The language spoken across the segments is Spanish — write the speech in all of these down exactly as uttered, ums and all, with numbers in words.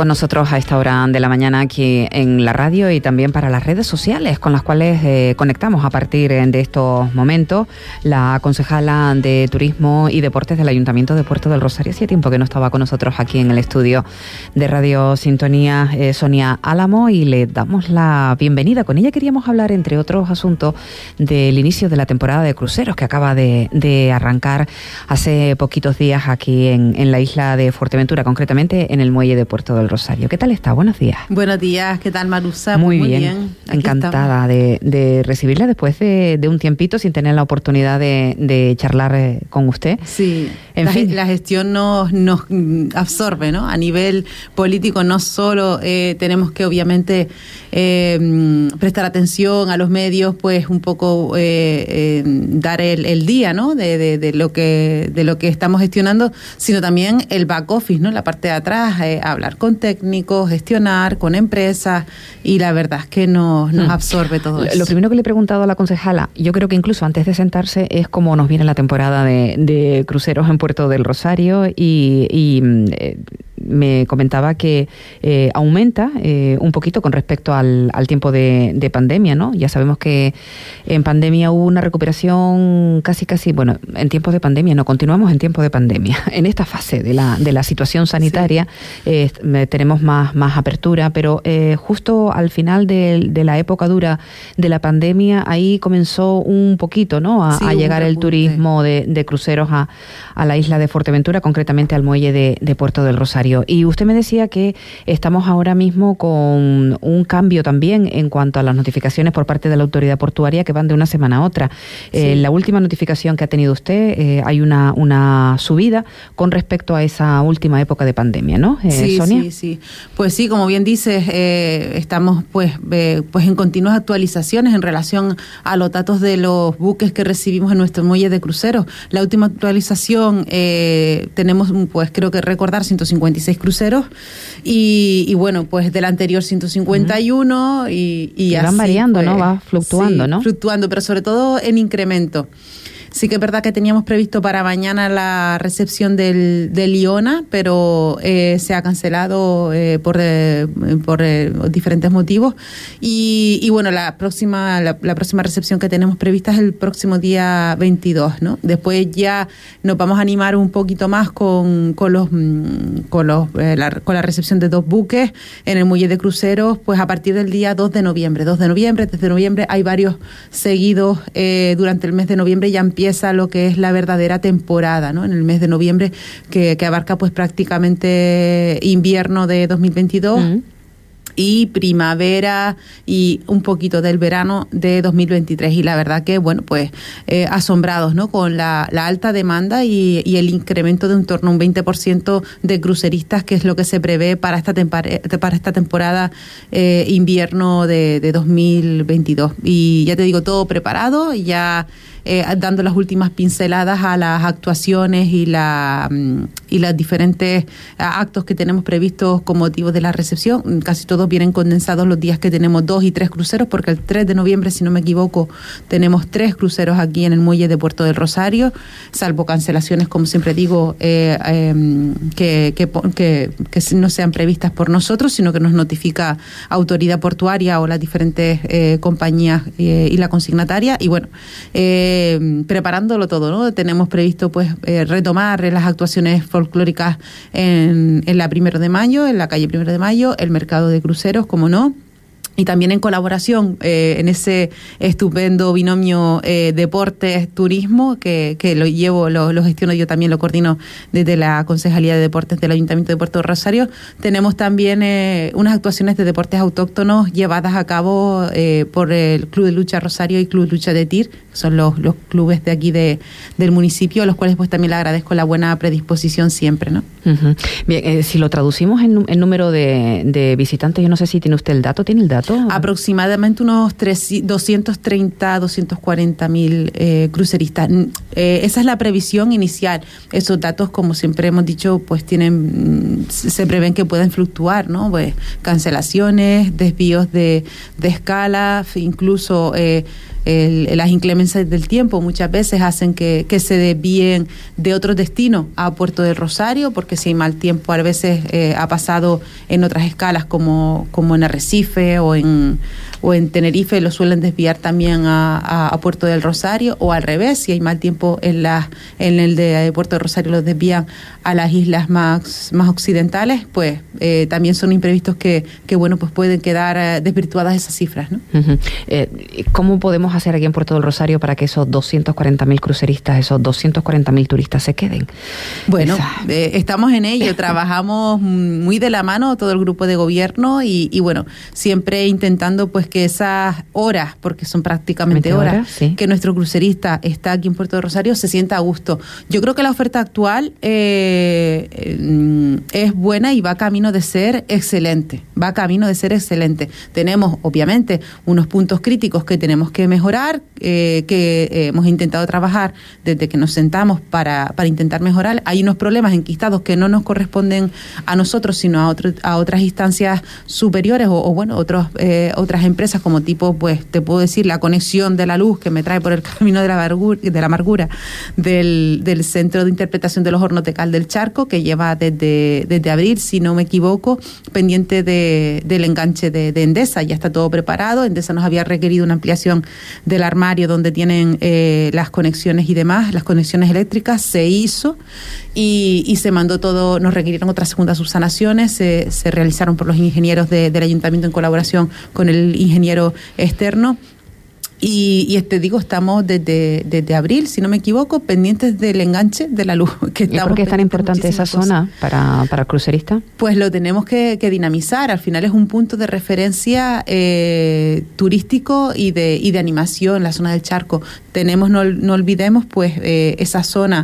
con nosotros a esta hora de la mañana aquí en la radio y también para las redes sociales con las cuales eh, conectamos a partir de estos momentos. La concejala de Turismo y Deportes del Ayuntamiento de Puerto del Rosario, hacía tiempo que no estaba con nosotros aquí en el estudio de Radio Sintonía, eh, Sonia Álamo, y le damos la bienvenida. Con ella queríamos hablar, entre otros asuntos, del inicio de la temporada de cruceros que acaba de, de arrancar hace poquitos días aquí en, en la isla de Fuerteventura, concretamente en el muelle de Puerto del Rosario. ¿Qué tal está? Buenos días. Buenos días, ¿qué tal, Marusa? Muy, Muy bien, bien. Encantada de, de recibirla después de, de un tiempito sin tener la oportunidad de, de charlar eh, con usted. Sí, en la, fin. la gestión nos, nos absorbe, ¿no? A nivel político no solo eh, tenemos que obviamente eh, prestar atención a los medios, pues un poco eh, eh, dar el, el día, ¿no? De, de, de lo que de lo que estamos gestionando, sino también el back office, ¿no? La parte de atrás, eh, hablar con técnicos, gestionar con empresas, y la verdad es que nos, nos absorbe todo eso. Lo primero que le he preguntado a la concejala, yo creo que incluso antes de sentarse, es cómo nos viene la temporada de, de cruceros en Puerto del Rosario, y, y eh, me comentaba que eh, aumenta eh, un poquito con respecto al, al tiempo de, de pandemia, ¿no? Ya sabemos que en pandemia hubo una recuperación casi casi, bueno, en tiempos de pandemia, no, continuamos en tiempos de pandemia. En esta fase de la, de la situación sanitaria sí. eh, tenemos más, más apertura, pero eh, justo al final de, de la época dura de la pandemia, ahí comenzó un poquito, ¿no? A, sí, a llegar el turismo de, de cruceros a, a la isla de Fuerteventura, concretamente al muelle de, de Puerto del Rosario. Y usted me decía que estamos ahora mismo con un cambio también en cuanto a las notificaciones por parte de la autoridad portuaria, que van de una semana a otra. Sí. Eh, la última notificación que ha tenido usted, eh, hay una, una subida con respecto a esa última época de pandemia, ¿no, eh, sí, Sonia? Sí, sí. Pues sí, como bien dices, eh, estamos pues, eh, pues en continuas actualizaciones en relación a los datos de los buques que recibimos en nuestro muelle de cruceros. La última actualización, eh, tenemos, pues creo que recordar, ciento cincuenta y seis cruceros, y, y bueno, pues del anterior ciento cincuenta y uno, uh-huh. y, y, y van así, variando, pues, ¿no? Va fluctuando, sí, ¿no? Fluctuando, pero sobre todo en incremento. Sí que es verdad que teníamos previsto para mañana la recepción del, del Iona, pero eh, se ha cancelado eh, por, eh, por eh, diferentes motivos. Y, y bueno, la próxima la, la próxima recepción que tenemos prevista es el próximo día veintidós, ¿no? Después ya nos vamos a animar un poquito más con, con los con los eh, la, con la recepción de dos buques en el muelle de cruceros, pues a partir del día dos de noviembre. dos de noviembre, tres de noviembre, hay varios seguidos eh, durante el mes de noviembre, ya empieza empieza lo que es la verdadera temporada, ¿no? En el mes de noviembre, que, que abarca pues prácticamente invierno de dos mil veintidós. Uh-huh. Y primavera y un poquito del verano de dos mil veintitrés. Y la verdad que, bueno, pues eh, asombrados, ¿no? Con la, la alta demanda y, y el incremento de un torno a un veinte por ciento de cruceristas, que es lo que se prevé para esta, tempar- para esta temporada eh, invierno de, de dos mil veintidós. Y ya te digo, todo preparado, ya eh, dando las últimas pinceladas a las actuaciones y, la, y los diferentes actos que tenemos previstos con motivo de la recepción. Casi todos vienen condensados los días que tenemos dos y tres cruceros, porque el tres de noviembre, si no me equivoco, tenemos tres cruceros aquí en el muelle de Puerto del Rosario, salvo cancelaciones, como siempre digo, eh, eh, que, que, que, que no sean previstas por nosotros, sino que nos notifica autoridad portuaria o las diferentes eh, compañías eh, y la consignataria. Y bueno, eh, preparándolo todo, ¿no? Tenemos previsto pues eh, retomar las actuaciones folclóricas en, en la Primero de Mayo, en la calle Primero de Mayo, el mercado de cruceros, como no, y también en colaboración eh, en ese estupendo binomio eh, deportes-turismo que, que lo llevo, lo, lo gestiono yo, también lo coordino desde la Concejalía de Deportes del Ayuntamiento de Puerto del Rosario. Tenemos también eh, unas actuaciones de deportes autóctonos llevadas a cabo eh, por el Club de Lucha Rosario y Club de Lucha de Tir, que son los, los clubes de aquí de, del municipio, a los cuales pues también le agradezco la buena predisposición siempre, ¿no? Uh-huh. Bien, eh, si lo traducimos en, en número de, de visitantes, yo no sé si tiene usted el dato, ¿tiene el dato? Aproximadamente unos doscientos treinta, doscientos cuarenta mil eh, cruceristas. Eh, esa es la previsión inicial. Esos datos, como siempre hemos dicho, pues tienen, se prevén que pueden fluctuar, ¿no? Pues cancelaciones, desvíos de, de escala, incluso eh, el, las inclemencias del tiempo muchas veces hacen que, que se desvíen de otros destinos a Puerto del Rosario, porque si hay mal tiempo a veces eh, ha pasado en otras escalas como, como en Arrecife o en, o en Tenerife, lo suelen desviar también a, a, a Puerto del Rosario, o al revés, si hay mal tiempo en, la, en el de Puerto del Rosario los desvían a las islas más, más occidentales, pues eh, también son imprevistos que, que bueno, pues pueden quedar eh, desvirtuadas esas cifras, ¿no? Uh-huh. Eh, ¿Cómo podemos hacer aquí en Puerto del Rosario para que esos doscientos cuarenta mil cruceristas, esos doscientos cuarenta mil turistas se queden? Bueno, Esa... eh, estamos en ello, trabajamos muy de la mano todo el grupo de gobierno y, y bueno, siempre intentando pues que esas horas, porque son prácticamente horas, horas sí. que nuestro crucerista está aquí en Puerto del Rosario, se sienta a gusto. Yo creo que la oferta actual eh, eh, es buena y va camino de ser excelente, va camino de ser excelente. Tenemos, obviamente, unos puntos críticos que tenemos que mejorar, eh, que eh, hemos intentado trabajar desde que nos sentamos para, para intentar mejorar. Hay unos problemas enquistados que no nos corresponden a nosotros, sino a, otro, a otras instancias superiores o, o bueno, otros, eh, otras empresas como tipo, pues, te puedo decir, la conexión de la luz que me trae por el camino de la amargura, de la amargura del, del Centro de Interpretación de los Hornos de Cal del Charco, que lleva desde, desde abril, si no me equivoco, pendiente de, del enganche de, de Endesa. Ya está todo preparado. Endesa nos había requerido una ampliación del armario donde tienen eh, las conexiones y demás, las conexiones eléctricas, se hizo y, y se mandó todo, nos requirieron otras segundas subsanaciones, se, se realizaron por los ingenieros de, del ayuntamiento en colaboración con el ingeniero externo. Y, y te digo, estamos desde, desde abril, si no me equivoco, pendientes del enganche de la luz. Que ¿Y por qué es tan importante esa zona para, para el crucerista? Pues lo tenemos que, que dinamizar. Al final es un punto de referencia eh, turístico y de, y de animación, la zona del Charco. Tenemos, no, no olvidemos, pues eh, esa zona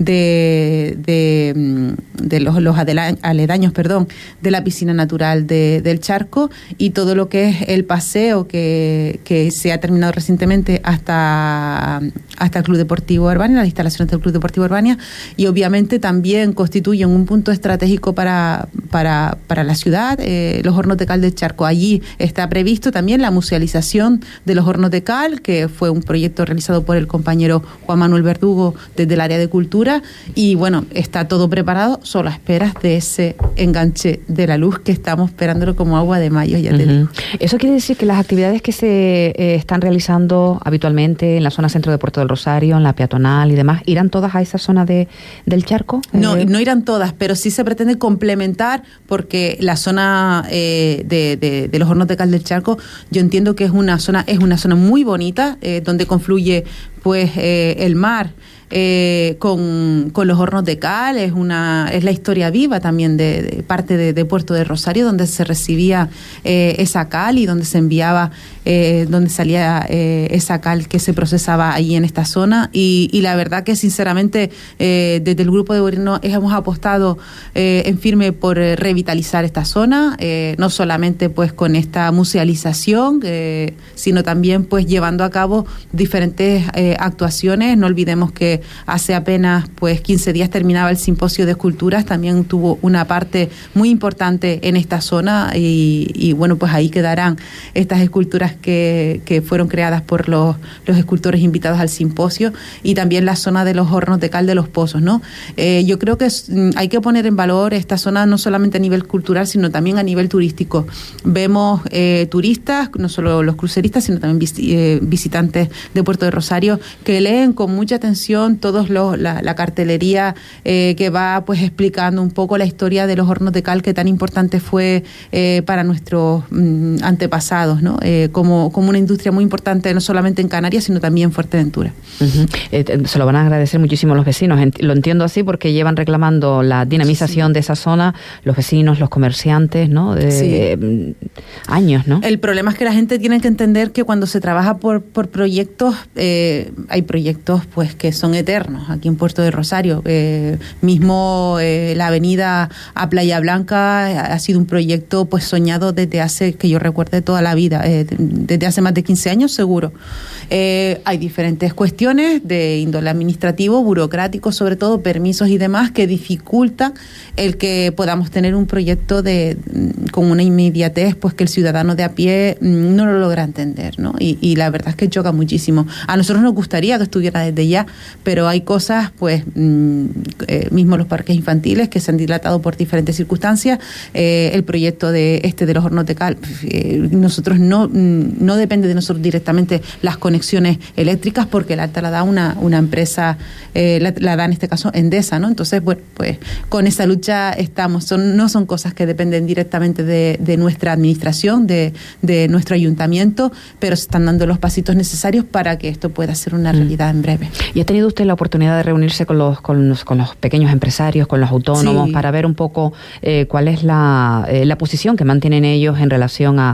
de, de, de los, los aledaños, perdón, de la piscina natural de, del Charco y todo lo que es el paseo que, que se ha terminado recientemente hasta, hasta el Club Deportivo Urbania, las instalaciones del Club Deportivo Urbania, y obviamente también constituyen un punto estratégico para, para, para la ciudad, eh, los hornos de cal del Charco. Allí está previsto también la musealización de los hornos de cal, que fue un proyecto realizado por el compañero Juan Manuel Verdugo desde el área de cultura, y bueno, está todo preparado, solo a esperas de ese enganche de la luz que estamos esperándolo como agua de mayo, ya uh-huh. te digo. Eso quiere decir que las actividades que se eh, están realizando habitualmente en la zona centro de Puerto del Rosario, en la peatonal y demás, ¿irán todas a esa zona de, del Charco? No, eh... no irán todas, pero sí se pretende complementar, porque la zona eh, de, de, de los hornos de cal del Charco, yo entiendo que es una zona, es una zona muy bonita, eh, donde confluye pues eh, el mar Eh, con, con los hornos de cal, es una es la historia viva también de, de parte de, de Puerto de Rosario, donde se recibía eh, esa cal y donde se enviaba, eh, donde salía eh, esa cal que se procesaba ahí en esta zona, y, y la verdad que sinceramente eh, desde el grupo de gobierno hemos apostado eh, en firme por eh, revitalizar esta zona, eh, no solamente pues con esta musealización, eh, sino también pues llevando a cabo diferentes eh, actuaciones. No olvidemos que hace apenas pues quince días terminaba el simposio de esculturas, también tuvo una parte muy importante en esta zona, y, y bueno, pues ahí quedarán estas esculturas que, que fueron creadas por los, los escultores invitados al simposio, y también la zona de los hornos de cal de los Pozos, ¿no? Eh, yo creo que es, hay que poner en valor esta zona no solamente a nivel cultural, sino también a nivel turístico. Vemos eh, turistas, no solo los cruceristas, sino también vis, eh, visitantes de Puerto de Rosario, que leen con mucha atención todos los, la, la cartelería eh, que va pues explicando un poco la historia de los hornos de cal, que tan importante fue eh, para nuestros mm, antepasados, ¿no? Eh, como, como una industria muy importante no solamente en Canarias, sino también en Fuerteventura. Uh-huh. Eh, se lo van a agradecer muchísimo los vecinos, Ent- lo entiendo así, porque llevan reclamando la dinamización sí. de esa zona, los vecinos, los comerciantes, ¿no? De, sí. eh, años, ¿no? El problema es que la gente tiene que entender que cuando se trabaja por, por proyectos, eh, eh, hay proyectos pues que son eternos aquí en Puerto del Rosario. Eh, mismo eh, la avenida a Playa Blanca ha sido un proyecto pues soñado desde hace, que yo recuerde, toda la vida, eh, desde hace más de quince años seguro. Eh, hay diferentes cuestiones de índole administrativo, burocrático, sobre todo permisos y demás, que dificultan el que podamos tener un proyecto de con una inmediatez pues que el ciudadano de a pie no lo logra entender, ¿no? Y, y la verdad es que choca muchísimo. A nosotros nos gustaría que estuviera desde ya, pero hay cosas, pues, mmm, eh, mismo los parques infantiles que se han dilatado por diferentes circunstancias. Eh, el proyecto de este de los hornos de cal, eh, nosotros no, no depende de nosotros directamente las conexiones eléctricas, porque la alta la da una, una empresa, eh, la, la da en este caso Endesa, ¿no? Entonces, bueno, pues con esa lucha estamos. Son, no son cosas que dependen directamente de, de nuestra administración, de, de nuestro ayuntamiento, pero se están dando los pasitos necesarios para que esto pueda ser una realidad en breve. ¿Y ha tenido usted la oportunidad de reunirse con los con los, con los pequeños empresarios, con los autónomos, sí, para ver un poco eh, cuál es la, eh, la posición que mantienen ellos en relación a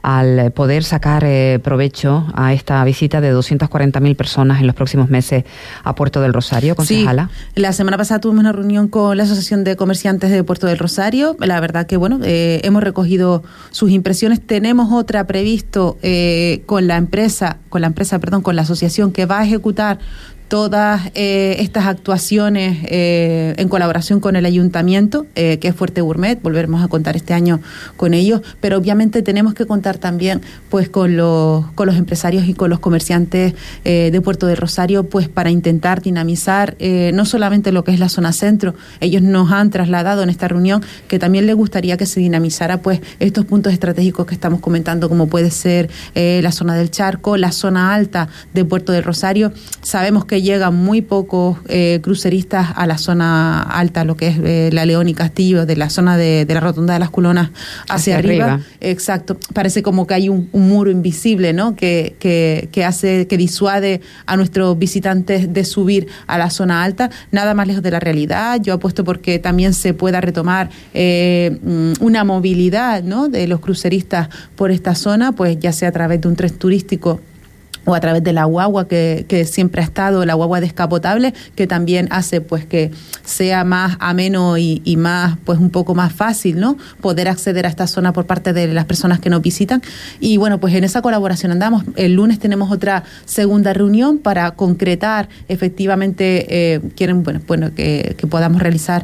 al poder sacar eh, provecho a esta visita de doscientas cuarenta mil personas en los próximos meses a Puerto del Rosario, concejala? Sí, la semana pasada tuvimos una reunión con la Asociación de Comerciantes de Puerto del Rosario. La verdad que, bueno, eh, hemos recogido sus impresiones. Tenemos otra previsto eh, con la empresa, con la empresa, perdón, con la asociación que va a ejecutar todas eh, estas actuaciones eh, en colaboración con el ayuntamiento, eh, que es Fuerte Gourmet. Volveremos a contar este año con ellos, pero obviamente tenemos que contar también pues con los con los empresarios y con los comerciantes eh, de Puerto del Rosario, pues para intentar dinamizar eh, no solamente lo que es la zona centro. Ellos nos han trasladado en esta reunión que también les gustaría que se dinamizara pues estos puntos estratégicos que estamos comentando, como puede ser eh, la zona del Charco, la zona alta de Puerto del Rosario. Sabemos que llegan muy pocos eh, cruceristas a la zona alta, lo que es eh, la León y Castillo, de la zona de, de la Rotonda de las Colonas hacia, hacia arriba. arriba. Exacto. Parece como que hay un, un muro invisible, ¿no? Que, que, que hace, que disuade a nuestros visitantes de subir a la zona alta. Nada más lejos de la realidad. Yo apuesto porque también se pueda retomar eh, una movilidad, ¿no?, de los cruceristas por esta zona, pues ya sea a través de un tren turístico o a través de la guagua que, que siempre ha estado, la guagua descapotable, que también hace pues que sea más ameno y, y más, pues un poco más fácil, ¿no?, poder acceder a esta zona por parte de las personas que nos visitan. Y bueno, pues en esa colaboración andamos. El lunes tenemos otra segunda reunión para concretar efectivamente, eh, quieren, bueno, bueno que, que podamos realizar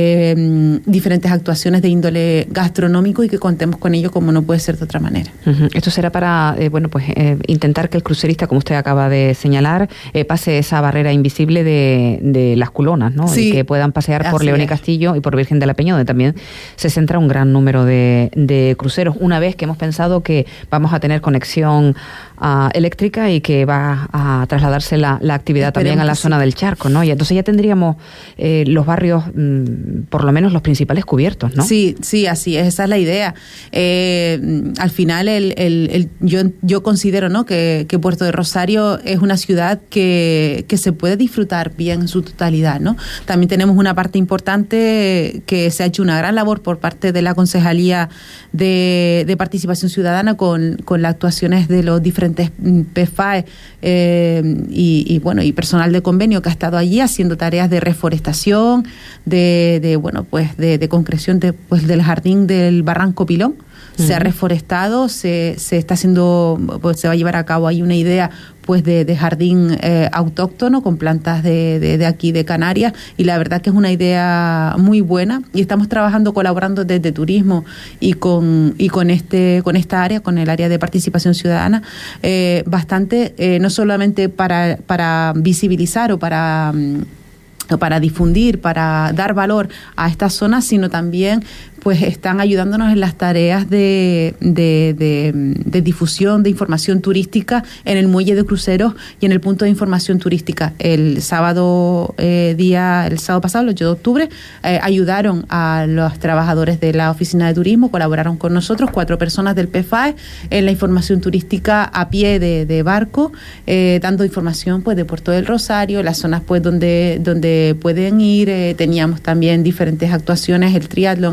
eh, diferentes actuaciones de índole gastronómico y que contemos con ello como no puede ser de otra manera. Uh-huh. Esto será para, eh, bueno, pues eh, intentar que el crucero, como usted acaba de señalar, eh, pase esa barrera invisible de, de las culonas, ¿no? Sí, y que puedan pasear por León y es. Castillo y por Virgen de la Peña, donde también se centra un gran número de, de cruceros, una vez que hemos pensado que vamos a tener conexión uh, eléctrica y que va a trasladarse la, la actividad Esperemos también a la zona sí. del Charco, ¿no? Y entonces ya tendríamos eh, los barrios, mmm, por lo menos los principales cubiertos, ¿no? Sí, sí, así es, esa es la idea. Eh, al final, el, el, el, yo, yo considero, ¿no?, que, que Puerto de Rosario es una ciudad que, que se puede disfrutar bien en su totalidad, ¿no? También tenemos una parte importante que se ha hecho una gran labor por parte de la Concejalía de, de Participación Ciudadana con, con las actuaciones de los diferentes P F A E eh, y, y bueno y personal de convenio que ha estado allí haciendo tareas de reforestación, de, de bueno pues de, de concreción de, pues, del jardín del Barranco Pilón. Se uh-huh. ha reforestado, se, se está haciendo, pues se va a llevar a cabo ahí una idea pues de, de jardín eh, autóctono con plantas de, de, de aquí de Canarias, y la verdad que es una idea muy buena y estamos trabajando, colaborando desde turismo y con y con este con esta área, con el área de participación ciudadana, eh, bastante, eh, no solamente para, para visibilizar o para para difundir, para dar valor a estas zonas, sino también pues están ayudándonos en las tareas de, de, de, de difusión de información turística en el muelle de cruceros y en el punto de información turística. El sábado eh, día, el sábado pasado, el ocho de octubre, eh, ayudaron a los trabajadores de la oficina de turismo, colaboraron con nosotros, cuatro personas del P F A E, en la información turística a pie de, de barco, eh, dando información pues de Puerto del Rosario, las zonas pues donde, donde pueden ir. Eh, teníamos también diferentes actuaciones, el triatlón, el october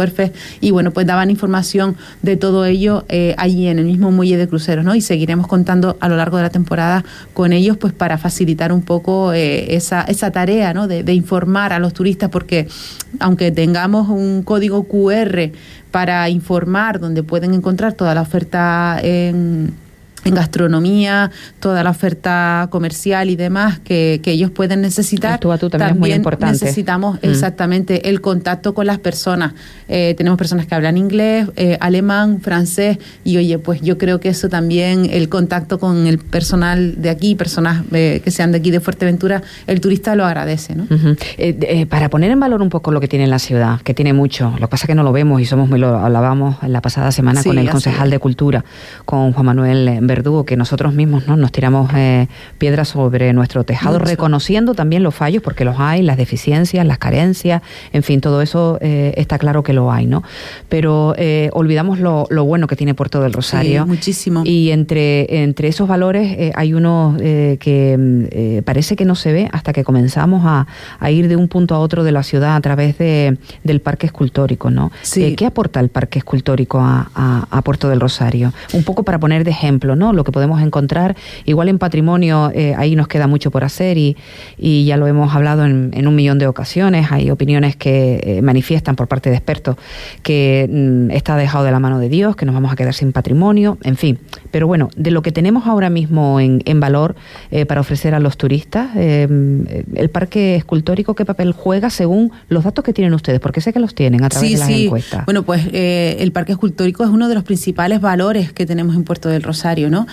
Oktoberfest, y bueno, pues daban información de todo ello eh, allí en el mismo muelle de cruceros, ¿no? Y seguiremos contando a lo largo de la temporada con ellos, pues para facilitar un poco eh, esa, esa tarea, ¿no? De, de informar a los turistas, porque aunque tengamos un código cu erre para informar, donde pueden encontrar toda la oferta en... en gastronomía, toda la oferta comercial y demás que, que ellos pueden necesitar. Tú a tú también, también es muy importante. Necesitamos mm. exactamente el contacto con las personas. Eh, tenemos personas que hablan inglés, eh, alemán, francés, y oye, pues yo creo que eso también, el contacto con el personal de aquí, personas eh, que sean de aquí de Fuerteventura, el turista lo agradece, ¿no? Uh-huh. eh, eh, para poner en valor un poco lo que tiene la ciudad, que tiene mucho, lo que pasa es que no lo vemos y somos muy, lo hablábamos la pasada semana sí, con el concejal de Cultura, con Juan Manuel Verdugo, que nosotros mismos no nos tiramos eh, piedras sobre nuestro tejado, mucho. Reconociendo también los fallos, porque los hay, las deficiencias, las carencias, en fin, todo eso eh, está claro que lo hay, ¿no? Pero eh, olvidamos lo, lo bueno que tiene Puerto del Rosario. Sí, muchísimo. Y entre, entre esos valores eh, hay uno eh, que eh, parece que no se ve hasta que comenzamos a, a ir de un punto a otro de la ciudad a través de, del parque escultórico, ¿no? Sí. Eh, ¿Qué aporta el parque escultórico a, a, a Puerto del Rosario? Un poco para poner de ejemplo, ¿no? Lo que podemos encontrar, igual en patrimonio, eh, ahí nos queda mucho por hacer y, y ya lo hemos hablado en, en un millón de ocasiones. Hay opiniones que eh, manifiestan por parte de expertos que mm, está dejado de la mano de Dios, que nos vamos a quedar sin patrimonio, en fin. Pero bueno, de lo que tenemos ahora mismo en, en valor eh, para ofrecer a los turistas, eh, el parque escultórico, ¿qué papel juega según los datos que tienen ustedes? Porque sé que los tienen a través sí, de las sí. encuestas. Bueno, pues eh, el parque escultórico es uno de los principales valores que tenemos en Puerto del Rosario, ¿no?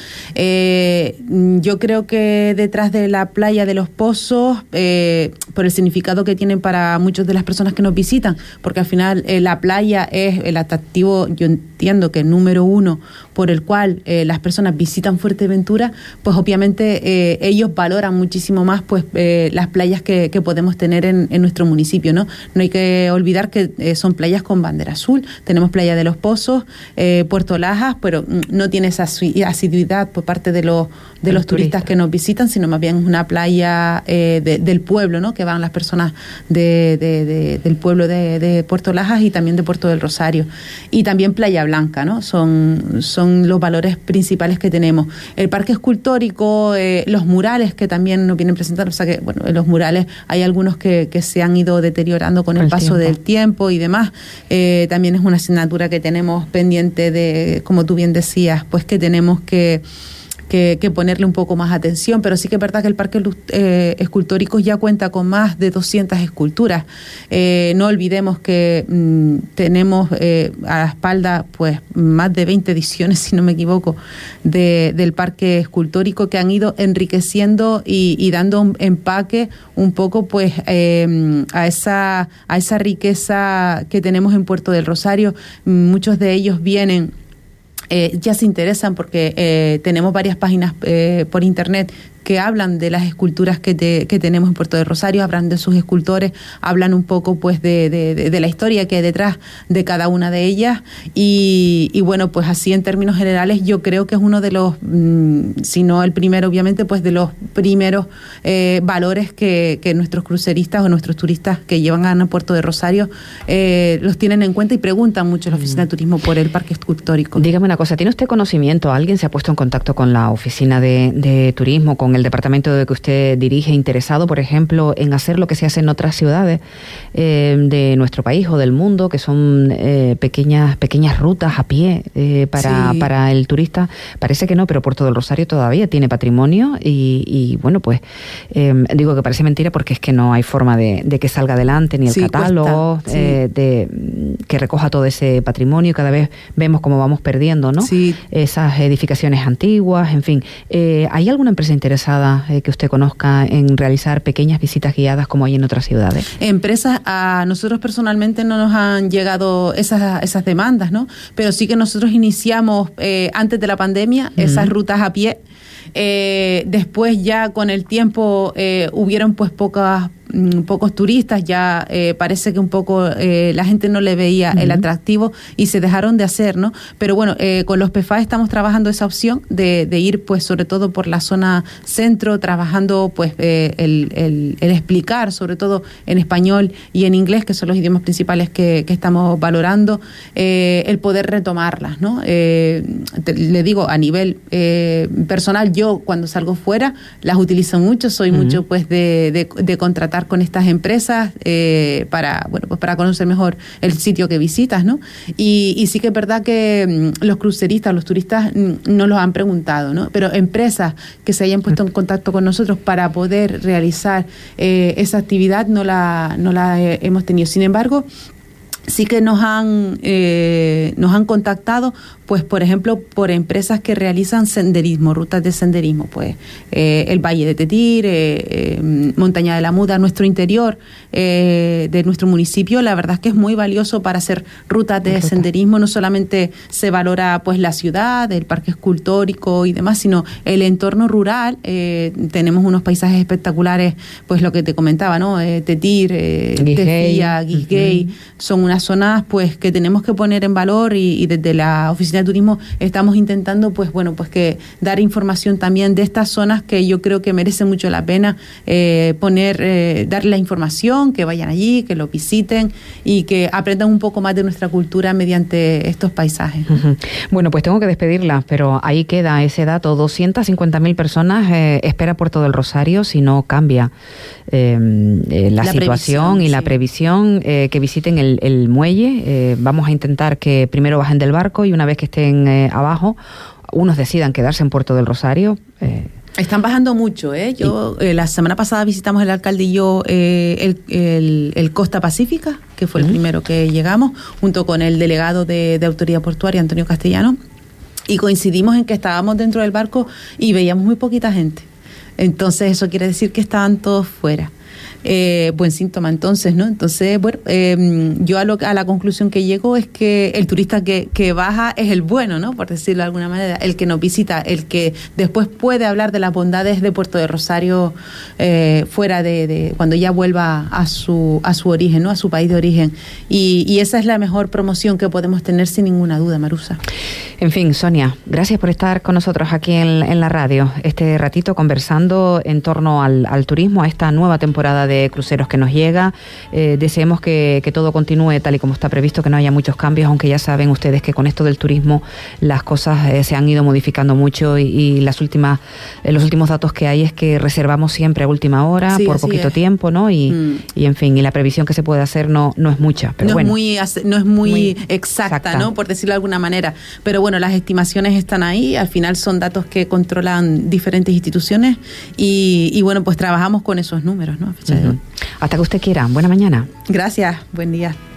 Eh, yo creo que detrás de la playa de los Pozos, eh, por el significado que tienen para muchas de las personas que nos visitan, porque al final eh, la playa es el atractivo, yo entiendo que número uno por el cual eh, las personas visitan Fuerteventura, pues obviamente eh, ellos valoran muchísimo más pues eh, las playas que, que podemos tener en, en nuestro municipio, ¿no? No hay que olvidar que eh, son playas con bandera azul. Tenemos Playa de los Pozos, eh, Puerto Lajas, pero no tiene esa asiduidad por parte de los de los, los turistas, turistas que nos visitan, sino más bien es una playa eh, de, del pueblo, ¿no? Que van las personas de, de, de, del pueblo de, de Puerto Lajas y también de Puerto del Rosario. Y también Playa Blanca, ¿no? Son, son los valores principales que tenemos. El parque escultórico, eh, los murales que también nos vienen presentando, o sea que, bueno, los murales hay algunos que, que se han ido deteriorando con el, el paso tiempo. del tiempo y demás. Eh, también es una asignatura que tenemos pendiente de, como tú bien decías, pues que tenemos que Que, que ponerle un poco más atención, pero sí que es verdad que el Parque eh, Escultórico ya cuenta con más de doscientas esculturas. Eh, no olvidemos que mmm, tenemos eh, a la espalda pues más de veinte ediciones, si no me equivoco, de, del Parque Escultórico, que han ido enriqueciendo y, y dando un empaque un poco pues eh, a esa a esa riqueza que tenemos en Puerto del Rosario. Muchos de ellos vienen Eh, ya se interesan porque eh, tenemos varias páginas eh, por internet que hablan de las esculturas que, te, que tenemos en Puerto del Rosario, hablan de sus escultores, hablan un poco pues de, de, de, de la historia que hay detrás de cada una de ellas y, y bueno, pues así en términos generales yo creo que es uno de los, mmm, si no el primero obviamente, pues de los primeros eh, valores que, que nuestros cruceristas o nuestros turistas que llevan a Puerto del Rosario eh, los tienen en cuenta y preguntan mucho a la Oficina de Turismo por el Parque Escultórico. Dígame una cosa, ¿tiene usted conocimiento? ¿Alguien se ha puesto en contacto con la Oficina de, de Turismo, con el departamento que usted dirige, interesado, por ejemplo, en hacer lo que se hace en otras ciudades eh, de nuestro país o del mundo, que son eh, pequeñas pequeñas rutas a pie eh, para, sí. para el turista? Parece que no, pero Puerto del Rosario todavía tiene patrimonio y, y bueno, pues eh, digo que parece mentira porque es que no hay forma de, de que salga adelante ni el sí, catálogo cuesta, sí. eh, de que recoja todo ese patrimonio. Cada vez vemos cómo vamos perdiendo, ¿no? Sí. Esas edificaciones antiguas, en fin. Eh, ¿Hay alguna empresa interesada eh, que usted conozca en realizar pequeñas visitas guiadas como hay en otras ciudades? Empresas, a nosotros personalmente no nos han llegado esas, esas demandas, ¿no? Pero sí que nosotros iniciamos eh, antes de la pandemia uh-huh. esas rutas a pie. Eh, después ya con el tiempo eh, hubieron pues pocas pocos turistas, ya eh, parece que un poco eh, la gente no le veía uh-huh. el atractivo y se dejaron de hacer, ¿no? Pero bueno, eh, con los P F A estamos trabajando esa opción de, de ir, pues, sobre todo por la zona centro, trabajando, pues, eh, el, el, el explicar, sobre todo en español y en inglés, que son los idiomas principales que, que estamos valorando, eh, el poder retomarlas, ¿no? Eh, te, le digo, a nivel eh, personal, yo cuando salgo fuera las utilizo mucho, soy uh-huh. mucho, pues, de, de, de contratar con estas empresas eh, para, bueno, pues para conocer mejor el sitio que visitas, ¿no? Y, y sí que es verdad que los cruceristas, los turistas nos lo han preguntado, ¿no? Pero empresas que se hayan puesto en contacto con nosotros para poder realizar eh, esa actividad no la, no la eh, hemos tenido. Sin embargo, sí que nos han eh, nos han contactado, pues, por ejemplo, por empresas que realizan senderismo, rutas de senderismo, pues eh, el Valle de Tetir, eh, eh, Montaña de la Muda, nuestro interior eh, de nuestro municipio, la verdad es que es muy valioso para hacer rutas de senderismo. No solamente se valora, pues, la ciudad, el parque escultórico y demás, sino el entorno rural. Eh, tenemos unos paisajes espectaculares, pues lo que te comentaba, ¿no? Eh, Tetir, eh, Tefía, Guiguey, uh-huh. son unas zonas, pues, que tenemos que poner en valor y, y desde la Oficina de Turismo estamos intentando, pues, bueno, pues que dar información también de estas zonas que yo creo que merece mucho la pena eh, poner, eh, dar la información, que vayan allí, que lo visiten y que aprendan un poco más de nuestra cultura mediante estos paisajes. Uh-huh. Bueno, pues tengo que despedirla, pero ahí queda ese dato, doscientas cincuenta mil personas eh, espera Puerto del Rosario si no cambia eh, eh, la, la situación y sí. la previsión, eh, que visiten el, el muelle. Eh, vamos a intentar que primero bajen del barco y una vez que estén eh, abajo, unos decidan quedarse en Puerto del Rosario. Eh. Están bajando mucho, ¿eh? Yo eh, la semana pasada visitamos el alcalde y yo eh, el, el, el Costa Pacífica, que fue uh-huh. el primero que llegamos, junto con el delegado de, de Autoridad Portuaria, Antonio Castellano, y coincidimos en que estábamos dentro del barco y veíamos muy poquita gente. Entonces eso quiere decir que estaban todos fuera. Eh, buen síntoma entonces, ¿no? Entonces, bueno, eh, yo a, lo, a la conclusión que llego es que el turista que, que baja es el bueno, ¿no? Por decirlo de alguna manera, el que nos visita, el que después puede hablar de las bondades de Puerto de Rosario eh, fuera de, de cuando ya vuelva a su a su origen, ¿no? A su país de origen. Y, y esa es la mejor promoción que podemos tener sin ninguna duda, Marusa. En fin, Sonia, gracias por estar con nosotros aquí en, en la radio, este ratito conversando en torno al, al turismo, a esta nueva temporada de cruceros que nos llega. Eh, deseemos que, que todo continúe tal y como está previsto, que no haya muchos cambios, aunque ya saben ustedes que con esto del turismo las cosas eh, se han ido modificando mucho y, y las últimas, eh, los últimos datos que hay es que reservamos siempre a última hora, sí, por poquito es. tiempo, ¿no? Y, mm. y en fin, y la previsión que se puede hacer no, no es mucha. Pero no, bueno, es muy, no es muy, muy exacta, exacta, ¿no? Por decirlo de alguna manera. Pero bueno, las estimaciones están ahí, al final son datos que controlan diferentes instituciones y, y bueno, pues trabajamos con esos números, ¿no? A fecha uh-huh. de hoy. Hasta que usted quiera. Buena mañana. Gracias. Buen día.